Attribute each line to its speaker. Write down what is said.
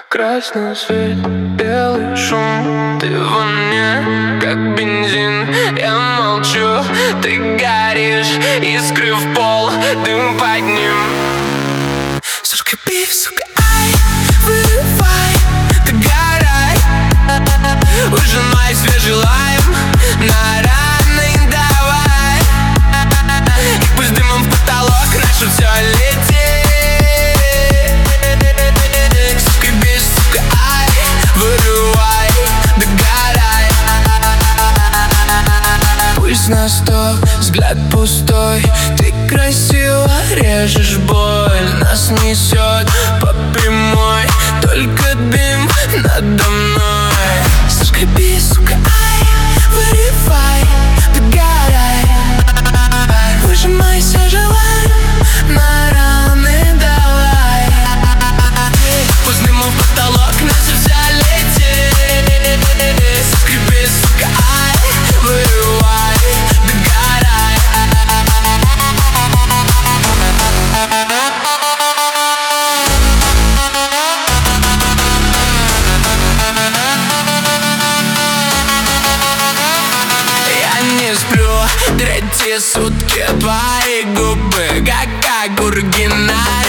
Speaker 1: Красный свет, белый шум, ты во мне, как бензин. Я молчу, ты горишь, искры в пол, дым под ним. Скрипи, сука, ай, вырывай, догорай, выжимай свежий лайм на раны давай. И пусть дымом в потолок наше все летит. Скрипи, сука, ай, вырывай, догорай. Пусть на сто, взгляд пустой, ты красиво режешь боль. Нас несет по прямой, только дым надо мной. Скрипи, сука, ай, вырывай, догорай, выжимайся, желай, на раны давай. Пусть дымом в потолок нас вся летит. Скрипи, сука, ай, вырывай, догорай. Не сплю третьи сутки, твои губы как огурки на